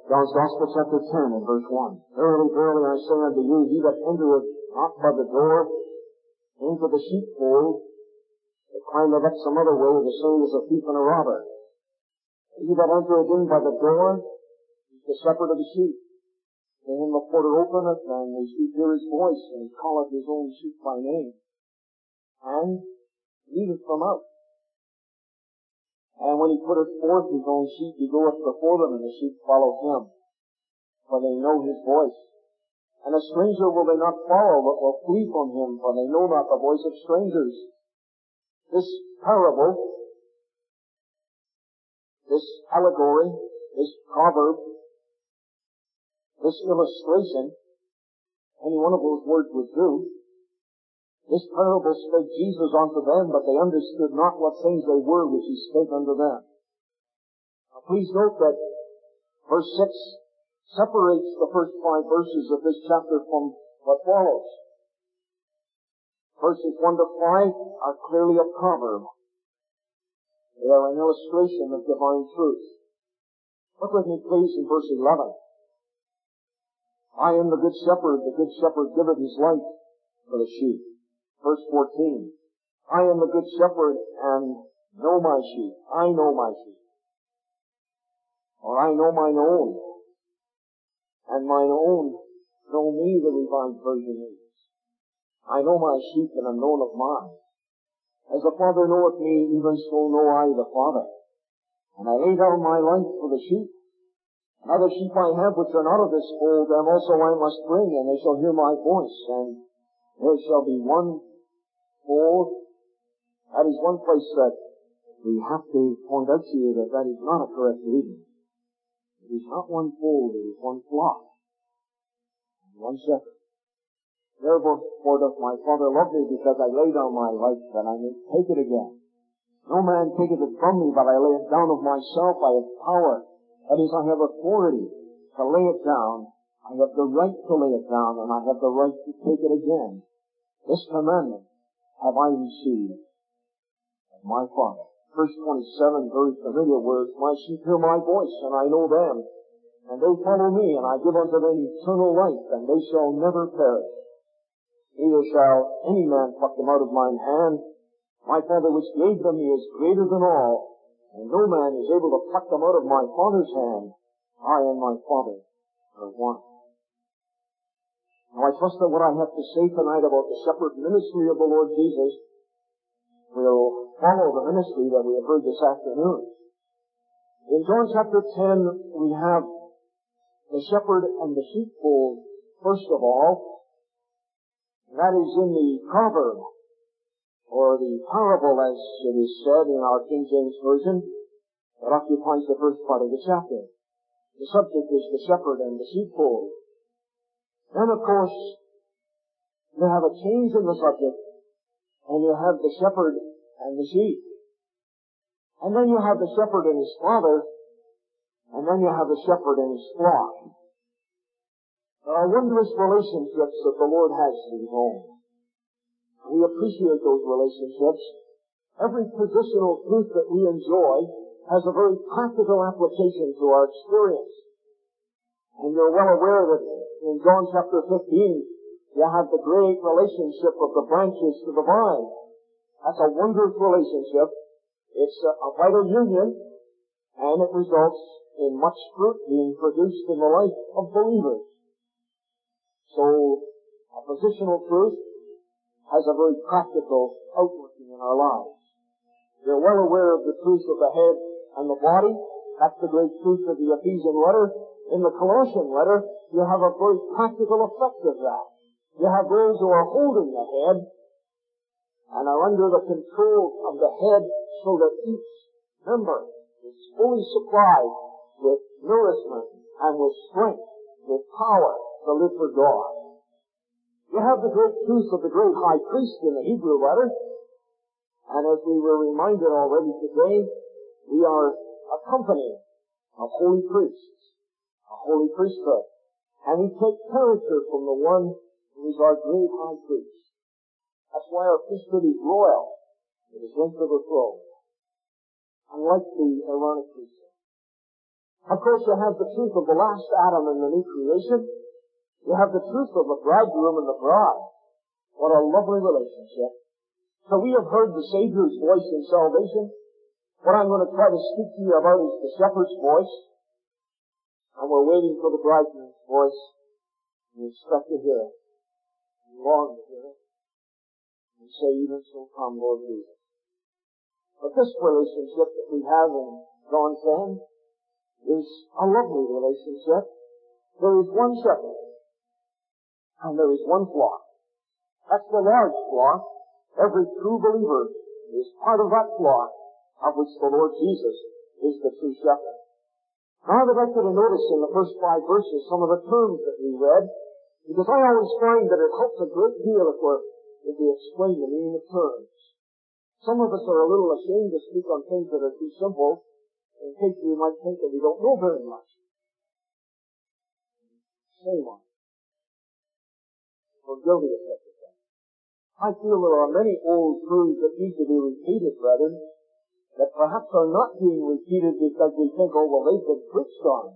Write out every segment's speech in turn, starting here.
John's Gospel, chapter 10 and verse 1. Verily, verily, I say unto you, he that entereth not by the door into the sheepfold, that climbeth up some other way, the same is a thief and a robber. He that entereth in by the door is the shepherd of the sheep. To him the porter openeth, and the sheep hear his voice, and he calleth his own sheep by name, and leadeth them out. And when he putteth forth his own sheep, he goeth before them, and the sheep follow him, for they know his voice. And a stranger will they not follow, but will flee from him, for they know not the voice of strangers. This parable, this allegory, this proverb, this illustration, any one of those words would do. This parable spake Jesus unto them, but they understood not what things they were which he spake unto them. Now please note that verse 6 separates the first 5 verses of this chapter from what follows. Verses 1 to 5 are clearly a proverb. They are an illustration of divine truth. Look with me please in verse 11. I am the good shepherd giveth his life for the sheep. Verse 14, I am the good shepherd and know my sheep. I know my sheep. Or I know mine own. And mine own know me, the Revised Version reads. I know my sheep and am known of mine. As the Father knoweth me, even so know I the Father. And I lay down my life for the sheep. And other sheep I have which are not of this fold, them also I must bring, and they shall hear my voice, and there shall be one fold. That is one place that we have to point out to you that that is not a correct reading. It is not one fold, it is one flock, and one shepherd. Therefore doth my Father love me, because I lay down my life, that I may take it again. No man taketh it from me, but I lay it down of myself. I have power. That is, I have authority to lay it down. I have the right to lay it down, and I have the right to take it again. This commandment have I received of my Father. Verse 27, very familiar words. My sheep hear my voice, and I know them, and they follow me, and I give unto them eternal life, and they shall never perish. Neither shall any man pluck them out of mine hand. My Father which gave them me is greater than all, and no man is able to pluck them out of my Father's hand. I and my Father are one. Now I trust that what I have to say tonight about the shepherd ministry of the Lord Jesus will follow the ministry that we have heard this afternoon. In John chapter 10, we have the shepherd and the sheepfold, first of all. And that is in the proverb, or the parable, as it is said in our King James Version, that occupies the first part of the chapter. The subject is the shepherd and the sheepfold. Then, of course, you have a change in the subject, and you have the shepherd and the sheep. And then you have the shepherd and his father, and then you have the shepherd and his flock. There are wondrous relationships that the Lord has to his own. We appreciate those relationships. Every positional truth that we enjoy has a very practical application to our experience. And you're well aware that in John chapter 15, you have the great relationship of the branches to the vine. That's a wondrous relationship. It's a vital union, and it results in much fruit being produced in the life of believers. So, a positional truth has a very practical outworking in our lives. You're well aware of the truth of the head and the body. That's the great truth of the Ephesian letter. In the Colossian letter, you have a very practical effect of that. You have those who are holding the head and are under the control of the head, so that each member is fully supplied with nourishment and with strength, with power to live for God. You have the great truth of the great high priest in the Hebrew letter, and as we were reminded already today, we are a company of holy priests, a holy priesthood, and we take character from the one who is our great high priest. That's why our priesthood is royal. It is linked to the throne, unlike the Aaronic priesthood. Of course, you have the truth of the last Adam and the new creation. You have the truth of the bridegroom and the bride. What a lovely relationship. So we have heard the Savior's voice in salvation. What I'm going to try to speak to you about is the shepherd's voice. And we're waiting for the bridegroom's voice. We expect to hear it. We long to hear it. And say, even so come, Lord Jesus. But this relationship that we have in John 10 is a lovely relationship. There is one shepherd. And there is one flock. That's the large flock. Every true believer is part of that flock, of which the Lord Jesus is the true shepherd. Now I would like you to notice in the first 5 verses some of the terms that we read, because I always find that it helps a great deal if we explain the meaning of terms. Some of us are a little ashamed to speak on things that are too simple, in case we might think that we don't know very much. Shame on us. We're guilty of such a thing. I feel there are many old truths that need to be repeated, brethren, that perhaps are not being repeated because we think, oh, well, they've been preached on.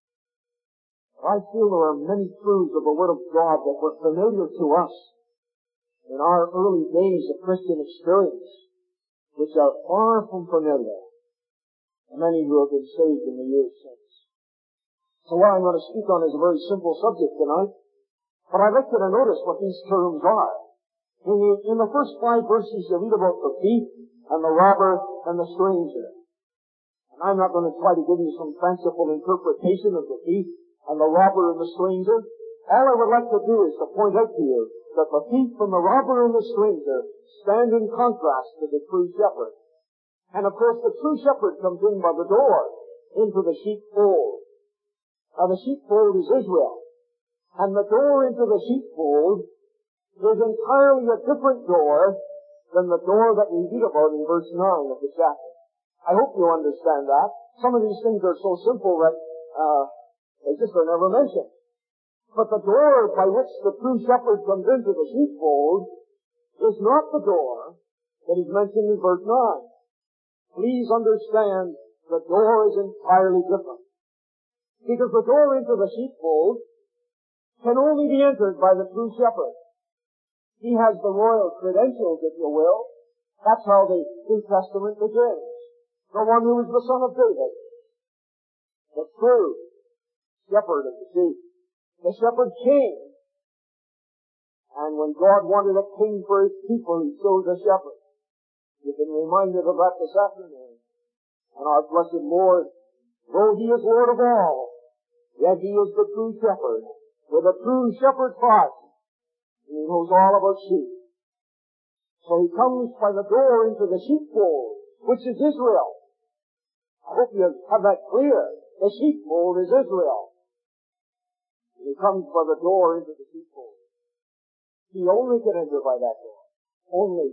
But I feel there are many truths of the Word of God that were familiar to us in our early days of Christian experience, which are far from familiar to many who have been saved in the years since. So what I'm going to speak on is a very simple subject tonight, but I'd like you to notice what these terms are. In the first 5 verses, you read about the thief and the robber and the stranger. And I'm not going to try to give you some fanciful interpretation of the thief and the robber and the stranger. All I would like to do is to point out to you that the thief and the robber and the stranger stand in contrast to the true shepherd. And of course, the true shepherd comes in by the door into the sheepfold. Now, the sheepfold is Israel. And the door into the sheepfold is entirely a different door than the door that we read about in verse 9 of the chapter. I hope you understand that. Some of these things are so simple that they just are never mentioned. But the door by which the true shepherd comes into the sheepfold is not the door that is mentioned in verse 9. Please understand, the door is entirely different. Because the door into the sheepfold can only be entered by the true shepherd. He has the royal credentials, if you will. That's how the New Testament begins. The one who is the son of David. The true shepherd of the sheep. The shepherd king. And when God wanted a king for his people, he chose a shepherd. You've been reminded of that this afternoon. And our blessed Lord, though he is Lord of all, yet he is the true shepherd, with a true shepherd's heart. He knows all about sheep. So he comes by the door into the sheepfold, which is Israel. I hope you have that clear. The sheepfold is Israel. And he comes by the door into the sheepfold. He only can enter by that door. Only.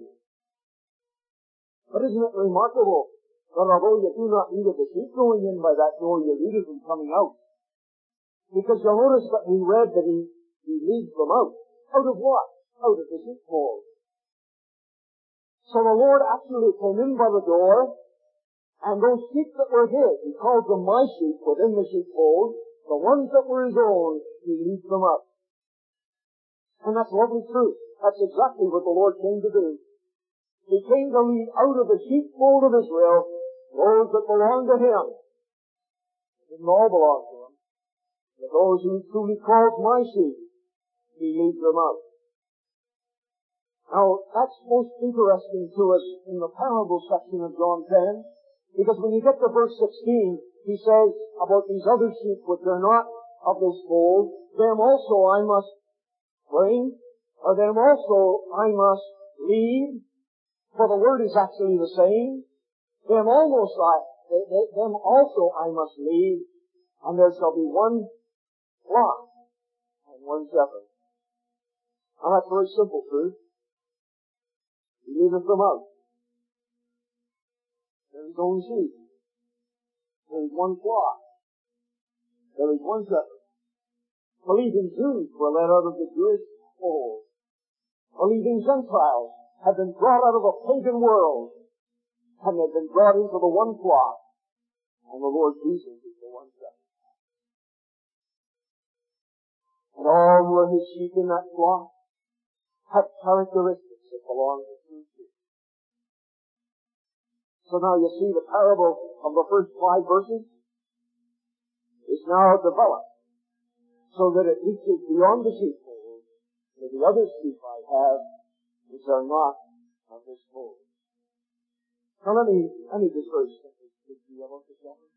But isn't it remarkable that although you do not read of the sheep going in by that door, you read of them coming out? Because you'll notice that we read that he leads them out. Out of what? Out of the sheepfold. So the Lord actually came in by the door, and those sheep that were his, he called them my sheep within the sheepfold, the ones that were his own, he leads them up. And that's lovely truth. That's exactly what the Lord came to do. He came to lead out of the sheepfold of Israel those that belong to him. It didn't all belong to him. But those who truly calls my sheep, he leads them out. Now, that's most interesting to us in the parable section of John 10, because when you get to verse 16, he says about these other sheep which are not of this fold, them also I must bring, or them also I must lead, for the word is actually the same. Them also I must lead, and there shall be one flock and one shepherd. Now that's a very simple truth. He leadeth them out. There is one sheep. There is one flock. There is one shepherd. Believing Jews were led out of the Jewish fold. Believing Gentiles have been brought out of a pagan world, and they've been brought into the one flock. And the Lord Jesus is the one shepherd. And all who are his sheep in that flock have characteristics that belong to true sheep. So now you see the parable of the first 5 verses is now developed so that it reaches beyond the sheepfold to the other sheep I have which are not of this fold. Now let me just very simply speak to you about the shepherd.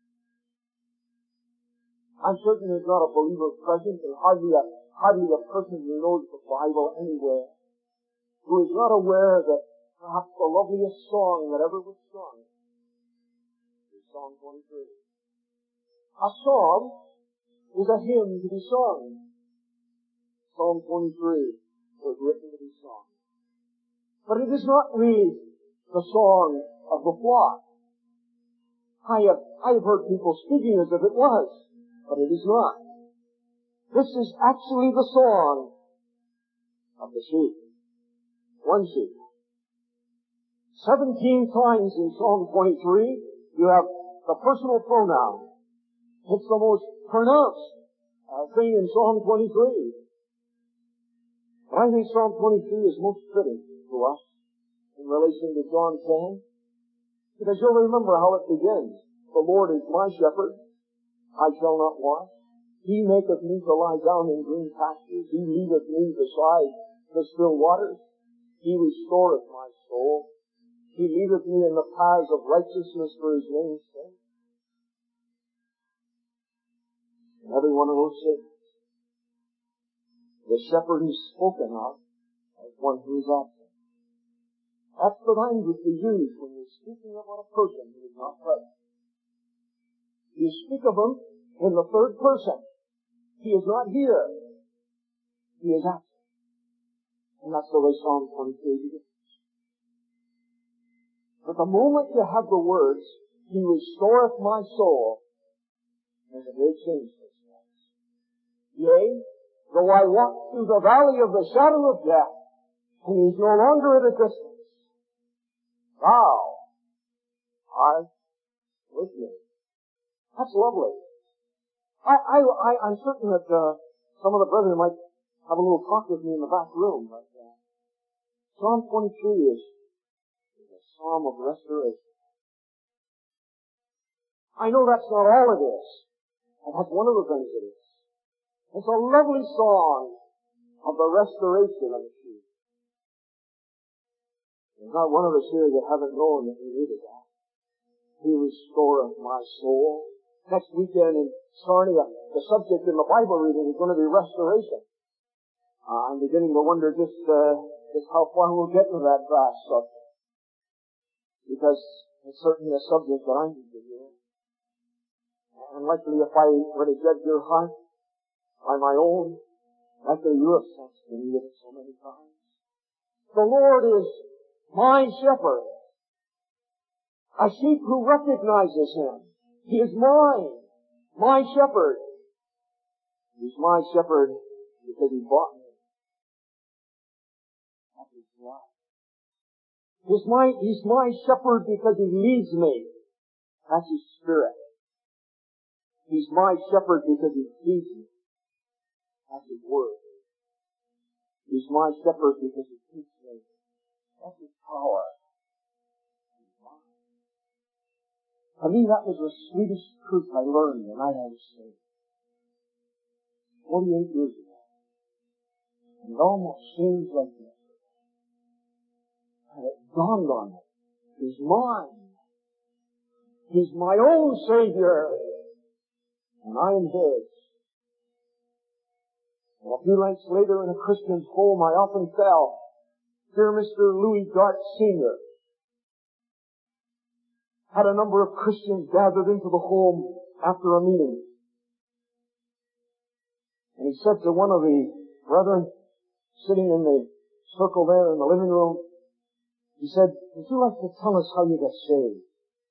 I'm certain there's not a believer present, and hardly a person who knows the Bible anywhere who is not aware that perhaps the loveliest song that ever was sung is Psalm 23. A psalm is a hymn to be sung. Psalm 23 was written to be sung. But it is not really the song of the flock. I have heard people speaking as if it was, but it is not. This is actually the song of the sheep. One sheep. 17 times in Psalm 23, you have the personal pronoun. It's the most pronounced thing in Psalm 23. But I think Psalm 23 is most fitting to us in relation to John 10. Because you'll remember how it begins. The Lord is my shepherd. I shall not want. He maketh me to lie down in green pastures. He leadeth me beside the still waters. He restoreth my soul. He leadeth me in the paths of righteousness for his name's sake. In every one of those statements, the shepherd is spoken of as one who is absent. That's the language we use when you're speaking about a person who is not present. You speak of him in the third person. He is not here. He is absent. And that's the way Psalm 23 begins. But the moment you have the words, He restoreth my soul, there's a great change takes place. Yea, though I walk through the valley of the shadow of death, and He's no longer at a distance, Thou art with me. That's lovely. I'm certain that some of the brethren might have a little talk with me in the back room, but Psalm 23 is a psalm of restoration. I know that's not all it is, and that's one of the things it is. It's a lovely song of the restoration of the sheep. There's not one of us here that haven't known that we needed that. He restoreth my soul. Next weekend in Sarnia, the subject in the Bible reading is going to be restoration. I'm beginning to wonder just how far we'll get with that vast subject. Because it's certainly a subject that I need to hear. And likely if I were to judge your heart by my own, likely you have sensed the need of it so many times. The Lord is my shepherd. A sheep who recognizes Him. He is mine. My shepherd. He's my shepherd because He bought me. That's His love. He's my shepherd because He leads me. That's His Spirit. He's my shepherd because He feeds me. That's His Word. He's my shepherd because He keeps me. That's His power. To me, that was the sweetest truth I learned when I was saved. 48 years ago. And it almost seems like this. And it dawned on me. He's mine. He's my own Savior. And I am His. And a few nights later in a Christian's home, I often fell. Dear Mr. Louis Dart Sr. had a number of Christians gathered into the home after a meeting. And he said to one of the brethren sitting in the circle there in the living room, he said, would you like to tell us how you got saved?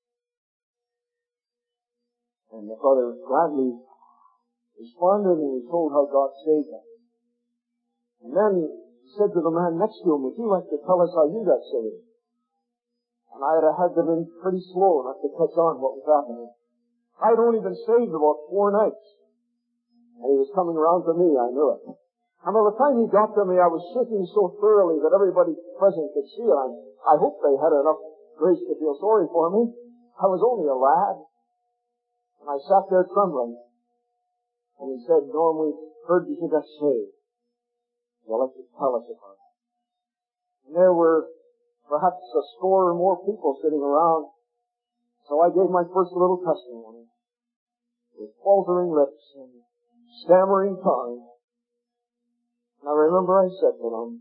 And the brother gladly responded and he told how God saved him. And then he said to the man next to him, would you like to tell us how you got saved? And I had to be pretty slow not to catch on what was happening. I'd only been saved about 4 nights. And he was coming around to me, I knew it. And by the time he got to me, I was shaking so thoroughly that everybody present could see it. I hope they had enough grace to feel sorry for me. I was only a lad. And I sat there trembling. And he said, Norm, we've heard you got saved. Well, let's just tell us about it. And there were perhaps a score or more people sitting around. So I gave my first little testimony with faltering lips and stammering tongue. And I remember I said to them,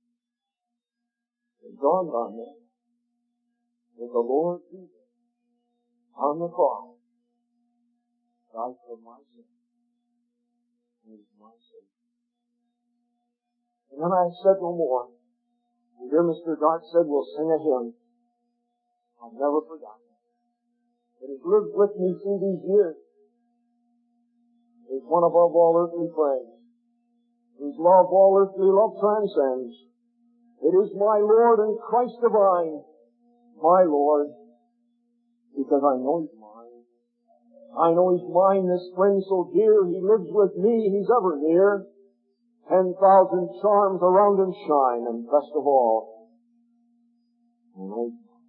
it dawned on me that the Lord Jesus on the cross died for my sin. He is my Savior. And then I said no more. And dear Mr. Dark said, we'll sing a hymn. I've never forgotten it. It has lived with me through these years. It is one above all earthly friends, whose love all earthly love transcends. It is my Lord and Christ divine, my Lord, because I know He's mine. I know He's mine, this friend so dear. He lives with me, He's ever near. 10,000 charms around Him shine, and best of all, I know He's mine.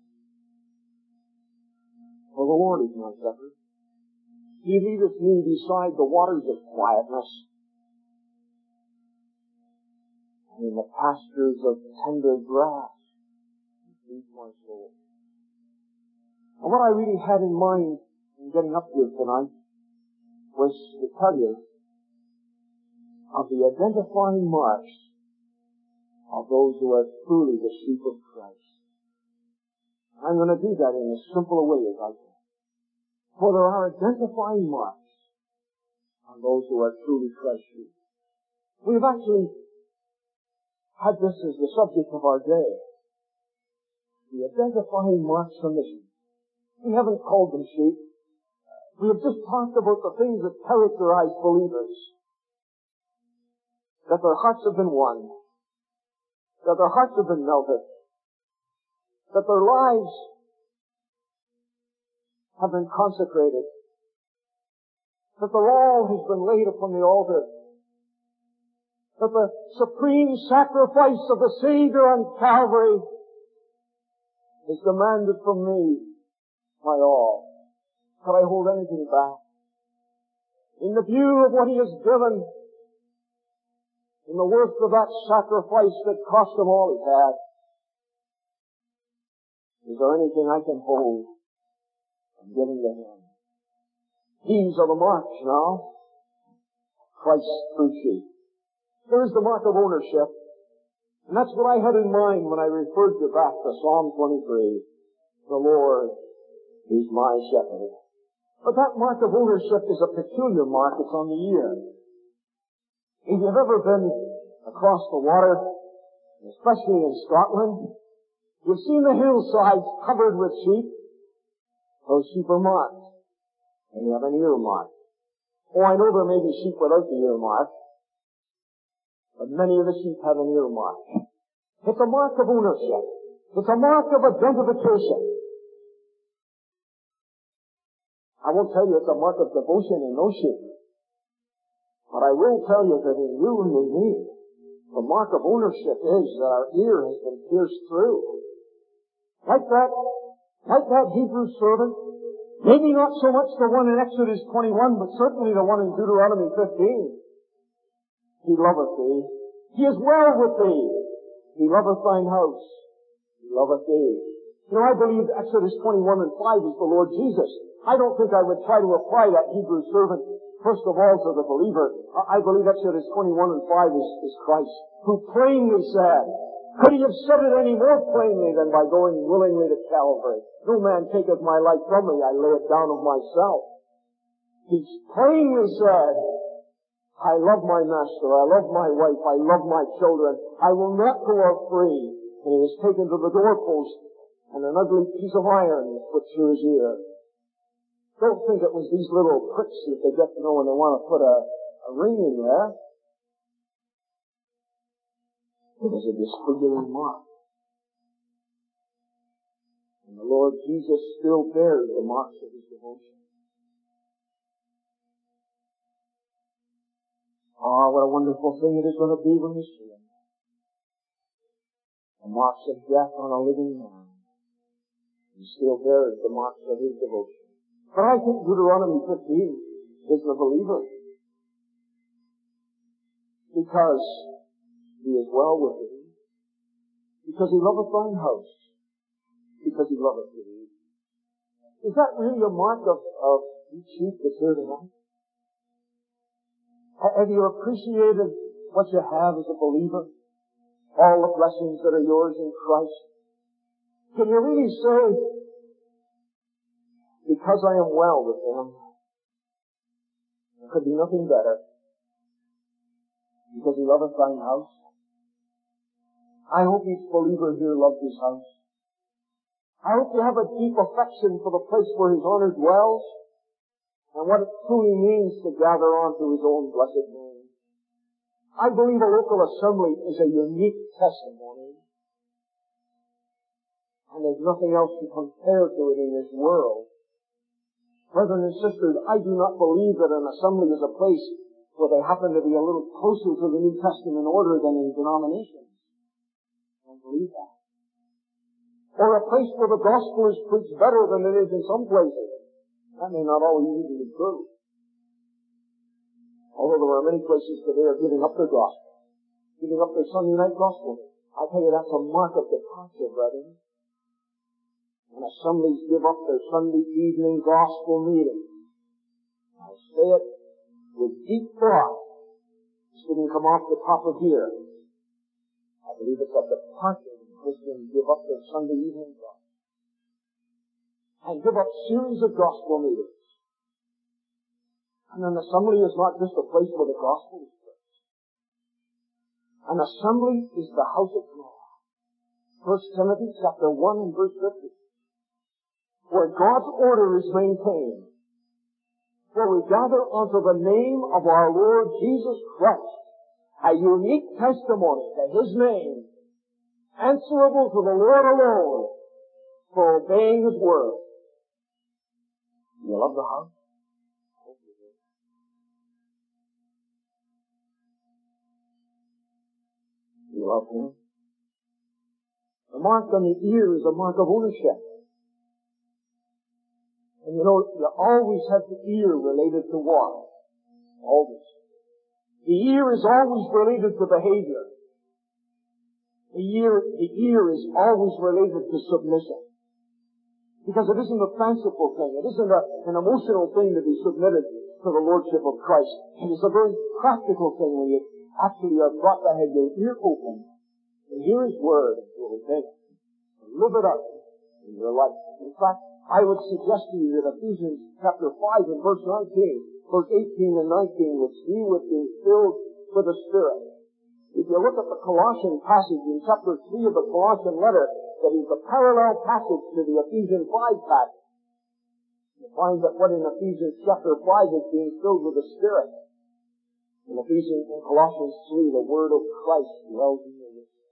For the Lord is my shepherd. He leadeth me beside the waters of quietness, and in the pastures of tender grass, He feeds my soul. And what I really had in mind in getting up here tonight was to tell you of the identifying marks of those who are truly the sheep of Christ. I'm going to do that in as simple a way as I can. For there are identifying marks on those who are truly Christ's sheep. We've actually had this as the subject of our day. The identifying marks on the sheep. We haven't called them sheep. We have just talked about the things that characterize believers. That their hearts have been won. That their hearts have been melted. That their lives have been consecrated. That their all has been laid upon the altar. That the supreme sacrifice of the Savior on Calvary is demanded from me my all. Could I hold anything back? In the view of what He has given, in the worth of that sacrifice that cost Him all He had, is there anything I can hold from giving to Him? These are the marks now. Christ's true sheep. There is the mark of ownership. And that's what I had in mind when I referred you back to Psalm 23. The Lord is my shepherd. But that mark of ownership is a peculiar mark. It's on the ear. If you've ever been across the water, especially in Scotland, you've seen the hillsides covered with sheep. Those sheep are marked. And you have an ear mark. Oh, I know there may be sheep without the ear mark, but many of the sheep have an ear mark. It's a mark of ownership. It's a mark of identification. I won't tell you it's a mark of devotion in those sheep, but I will tell you that in you and in me, the mark of ownership is that our ear has been pierced through. Like that Hebrew servant, maybe not so much the one in Exodus 21, but certainly the one in Deuteronomy 15. He loveth thee. He is well with thee. He loveth thine house. He loveth thee. You know, I believe Exodus 21 and 5 is the Lord Jesus. I don't think I would try to apply that Hebrew servant, first of all, to the believer. I believe Exodus 21 and 5 is Christ, who plainly said, could He have said it any more plainly than by going willingly to Calvary? No man taketh my life from me, I lay it down of myself. He plainly said, I love my master, I love my wife, I love my children, I will not go out free. And He was taken to the doorpost, and an ugly piece of iron was put through His ear. Don't think it was these little pricks that they get to know when they want to put a ring in there. It was a disfiguring mark. And the Lord Jesus still bears the marks of His devotion. Ah, what a wonderful thing it is going to be when we see him. The marks of death on a living man. He still bears the marks of his devotion. But I think Deuteronomy 15 is the believer. Because he is well with thee. Because he loveth thine house. Because he loveth thee. Is that really a mark of each sheep that's here tonight? Have you appreciated what you have as a believer? All the blessings that are yours in Christ? Can you really say, because I am well with him, there could be nothing better? Because he loveth thine house? I hope each believer here loves his house. I hope you have a deep affection for the place where his honor dwells and what it truly means to gather onto his own blessed name. I believe a local assembly is a unique testimony, and there's nothing else to compare to it in this world. Brethren and sisters, I do not believe that an assembly is a place where they happen to be a little closer to the New Testament order than in denominations. I don't believe that. Or a place where the gospel is preached better than it is in some places. That may not always even be true. Although there are many places today are giving up their gospel, giving up their Sunday night gospel. I tell you, that's a mark of departure, brethren. When assemblies give up their Sunday evening gospel meetings, I say it with deep thought. This didn't come off the top of here. I believe it's a departure when Christians give up their Sunday evening gospel and give up series of gospel meetings. And an assembly is not just a place where the gospel is preached. An assembly is the house of God. 1 Timothy chapter 1 and verse 50. Where God's order is maintained. Where we gather unto the name of our Lord Jesus Christ. A unique testimony to his name. Answerable to the Lord alone. For obeying his word. You love the house? You love him? The mark on the ear is a mark of ownership. And you know, you always have the ear related to what? Always. The ear is always related to behavior. The ear is always related to submission. Because it isn't a fanciful thing. It isn't an emotional thing to be submitted to the Lordship of Christ. It is a very practical thing when you actually are brought to have your ear open and hear his word and to obey it and live it up in your life. In fact, I would suggest to you that Ephesians chapter 5 and verse 19, verse 18 and 19 would deal with being filled with the Spirit. If you look at the Colossian passage in chapter 3 of the Colossian letter, that is a parallel passage to the Ephesians 5 passage, you find that what in Ephesians chapter 5 is being filled with the Spirit. In Colossians 3, the word of Christ dwells in your midst.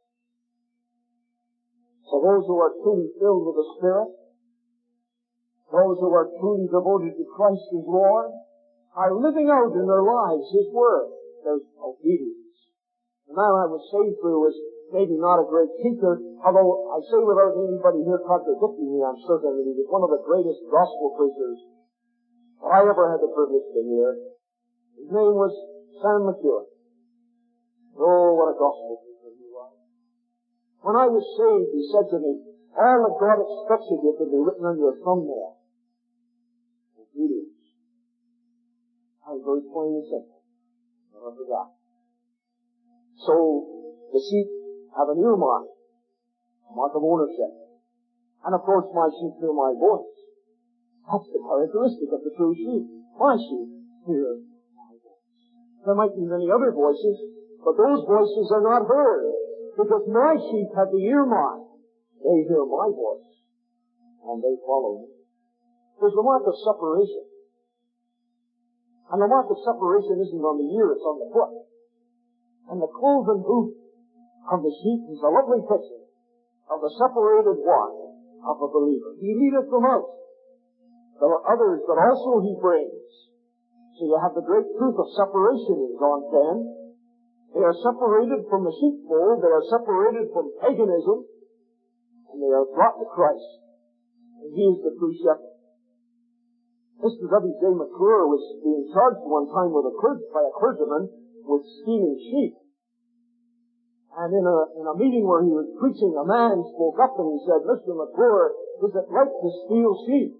So those who are truly filled with the Spirit, those who are truly devoted to Christ as Lord, are living out in their lives his word. There's obedience. The man I was saved through was maybe not a great teacher, although I say without anybody here contradicting me, I'm certain that he was one of the greatest gospel preachers I ever had the privilege to hear. His name was Sam McEwen. Oh, what a gospel preacher he was. When I was saved, he said to me, all that God expects of you can be written on your thumbnail. Obedience. I was very plain and simple. Never forgot. So, the sheep have an earmark, a mark of ownership. And of course, my sheep hear my voice. That's the characteristic of the true sheep. My sheep hear my voice. There might be many other voices, but those voices are not heard, because my sheep have the earmark. They hear my voice, and they follow me. There's the mark of separation. And the mark of separation isn't on the ear, it's on the foot. And the cloven hoof of the sheep is a lovely picture of the separated one of a believer. He leadeth them out. There are others that also he brings. So you have the great truth of separation in John 10. They are separated from the sheepfold, they are separated from paganism, and they are brought to Christ. And He is the true shepherd. Mr. W.J. McClure was being charged one time by a clergyman with stealing sheep. And in a meeting where he was preaching, a man spoke up and he said, "Mr. McClure, is it right to steal sheep?"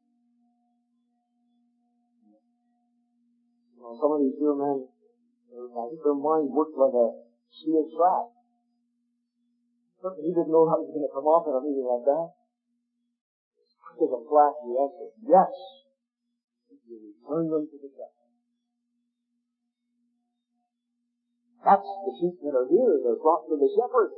You know, some of these dear men, I think their mind worked like a steel trap. Certainly he didn't know how he was going to come off in a meeting like that. Quick as a flash, he answered, "Yes, if you return them to the shepherd." That's the sheep that are here. They're brought to the shepherd.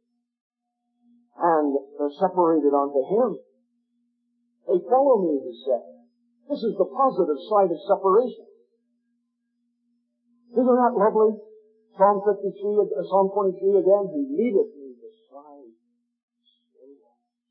And they're separated unto Him. They follow me, He said. This is the positive side of separation. Isn't that lovely? Psalm 23 again, He leadeth me beside still waters.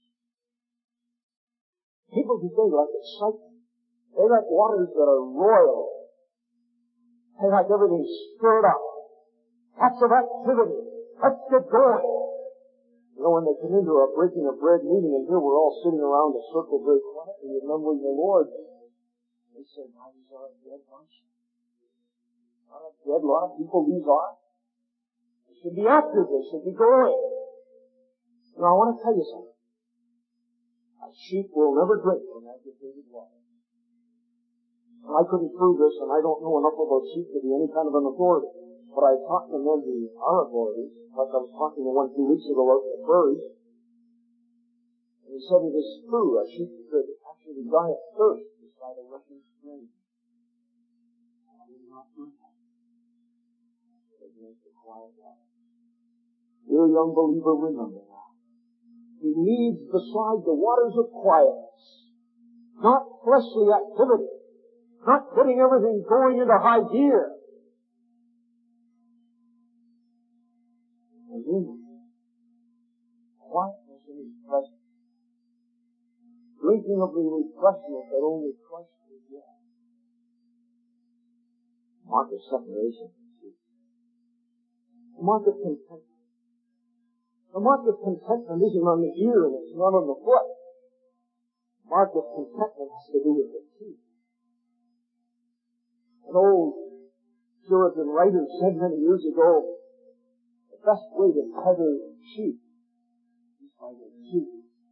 People today like excitement. They like waters that are royal. They like everything stirred up. Lots of activity. Let's get going. You know, when they come into a breaking of bread meeting, and here we're all sitting around a circle very quietly remembering the Lord, they say, "Why is our dead bunch? Dead, a lot of people these are. They should be active. They should be going." Now, I want to tell you something. A sheep will never drink from agitated water. I couldn't prove this, and I don't know enough about sheep to be any kind of an authority. But I talked to men who are authorities, like I was talking to one 2 weeks ago out in the prairies, and he said it is true, a sheep could actually die of thirst beside a rushing stream. I will not do that. They drink the quiet water. Dear young believer, remember that. He leads beside the waters of quietness, not fleshly activity, not getting everything going into high gear. Quietness in His presence. Drinking of the refreshment that only Christ can give. Mark of separation. The mark of contentment. The mark of contentment isn't on the ear and it's not on the foot. The mark of contentment has to do with the feet. An old Puritan writer said many years ago, the best way to tether sheep is by their feet.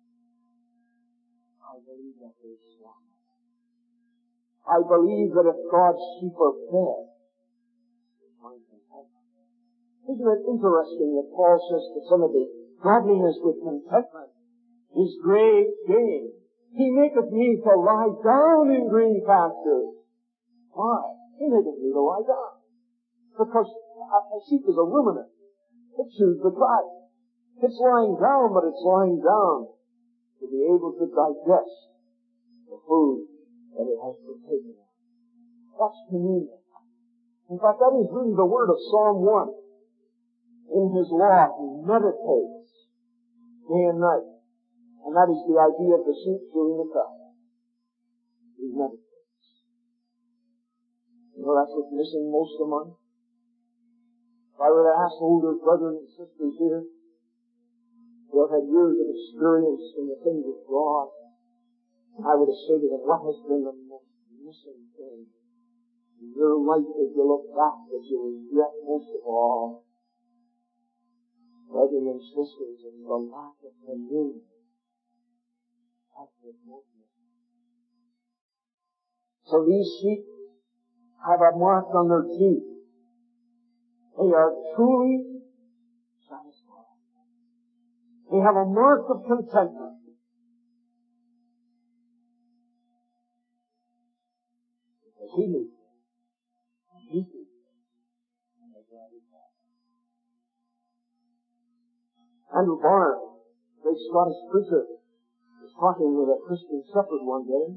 I believe that very strongly. I believe that if God's sheep are fed, they find contentment. Isn't it interesting that Paul says to Timothy, godliness with contentment is great gain. He maketh me to lie down in green pastures. Why? He maketh me to lie down. Because a sheep is a ruminant. It chews the cud. It's lying down, but it's lying down to be able to digest the food that it has partaken of. That's communion. In fact, that is really the word of Psalm 1. In His law, he meditates day and night. And that is the idea of the sheep chewing the cud. He meditates. You know, that's what's missing most among us. If I were to ask older brothers and sisters here, who have had years of experience in the things of God, I would have said to them, what has been the most missing thing in your life as you look back that you regret most of all? Brothers and sisters, is the lack of communion. That's what's most missing. So these sheep have a mark on their teeth. They are truly satisfied. They have a mark of contentment. Because He needs them. And He needs them. And they're glad He's got them. Andrew Barnes, great Scottish preacher, was talking with a Christian shepherd one day.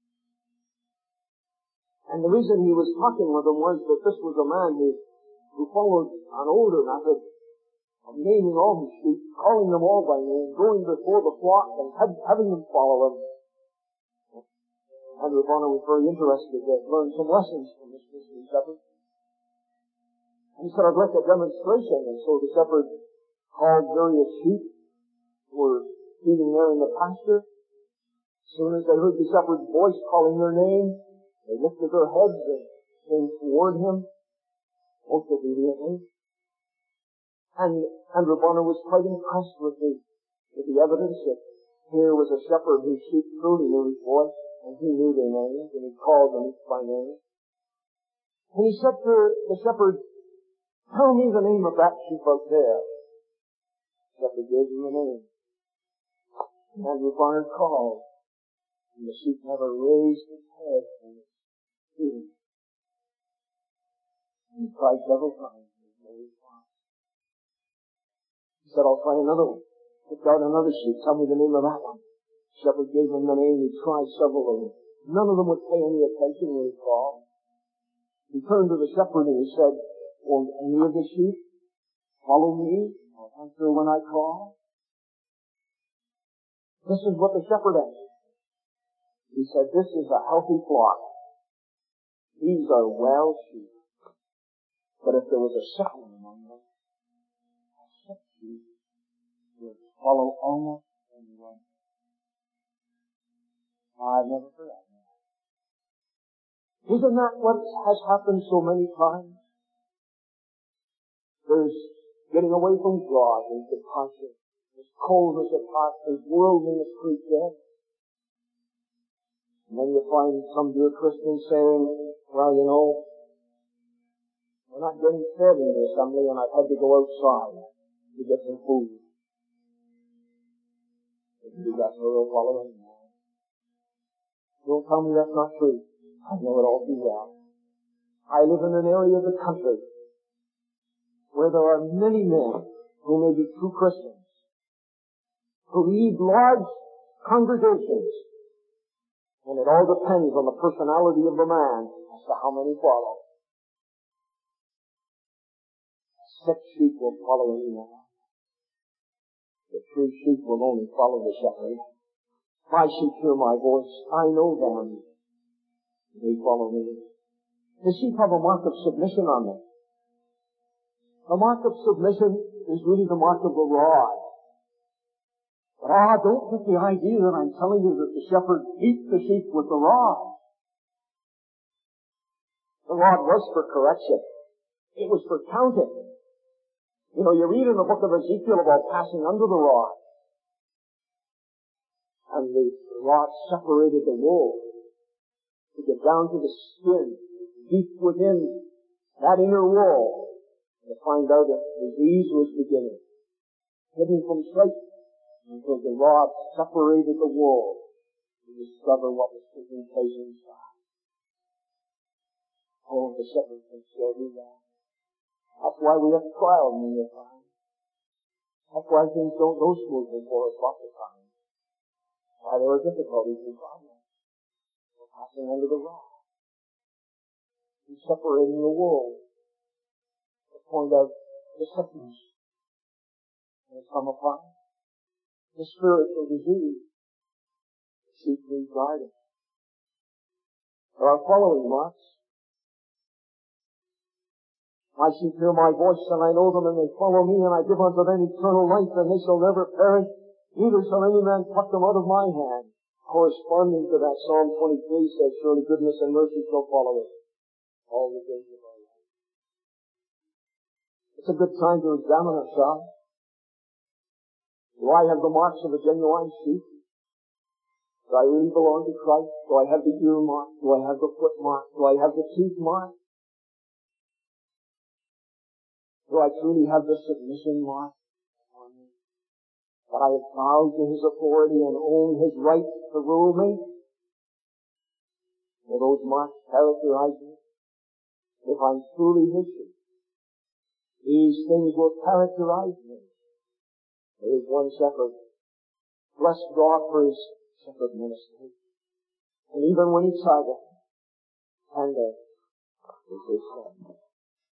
And the reason he was talking with him was that this was a man who followed an older method of naming all his sheep, calling them all by name, going before the flock and having them follow him. Andrew Bonner was very interested to learn some lessons from this mystery shepherd. And he said, I'd like a demonstration. And so the shepherd called various sheep who were feeding there in the pasture. As soon as they heard the shepherd's voice calling their name, they lifted their heads and came toward him most obediently. And Andrew Bonner was quite impressed with the evidence that here was a shepherd whose sheep truly knew his voice, and he knew their names, and he called them each by name. And he said to the shepherd, tell me the name of that sheep out there. The shepherd gave him the name. And Andrew Bonner called, and the sheep never raised his head from his feeding. He tried several times, and no response. He said, I'll try another one. Picked out another sheep. Tell me the name of that one. The shepherd gave him the name. He tried several of them. None of them would pay any attention when he called. He turned to the shepherd and he said, won't any of the sheep follow me? I'll answer when I call. This is what the shepherd answered. He said, this is a healthy flock. These are well sheep. But if there was a sick one among them, a sick sheep would follow almost anyone. I've never forgotten that. Isn't that what has happened so many times? There's getting away from God, there's departure, there's coldness of heart, there's worldliness creeps in. And then you find some dear Christian saying, well, you know, we're not getting fed in the assembly and I've had to go outside to get some food. You got no real following now. Don't tell me that's not true. I know it all too well. I live in an area of the country where there are many men who may be true Christians, who lead large congregations, and it all depends on the personality of the man as to how many follow. A sick sheep will follow any man. The true sheep will only follow the shepherd. My sheep hear my voice. I know them. They follow me. The sheep have a mark of submission on them. The mark of submission is really the mark of the rod. But don't get the idea that I'm telling you that the shepherd beat the sheep with the rod. The rod was for correction. It was for counting. You know, you read in the book of Ezekiel about passing under the rod. And the rod separated the wool to get down to the skin, deep within that inner wool, to find out if disease was beginning. Hidden from sight until the rod separated the wool to discover what was taking place inside. Oh, the shepherd can still do that. That's why we have trials many a time. That's why things don't go smoothly for us lots of times. Why there are difficulties and problems. We're passing under the rod. He's separating the wool to point out the sickness that has come upon us. The spiritual disease. The sheep need guidance. There are following marks. My sheep hear my voice, and I know them, and they follow me, and I give unto them eternal life, and they shall never perish, neither shall any man pluck them out of my hand. Corresponding to that, Psalm 23 says, surely goodness and mercy shall follow us all the days of our life. It's a good time to examine ourselves. Do I have the marks of a genuine sheep? Do I really belong to Christ? Do I have the ear mark? Do I have the foot mark? Do I have the teeth mark? Do I truly have the submission mark on me? That I have bowed to His authority and own His right to rule me? Will those marks characterize me? If I'm truly His sheep, these things will characterize me. There is one shepherd. Bless God for His shepherd ministry. And even when He's silent, tender is His son.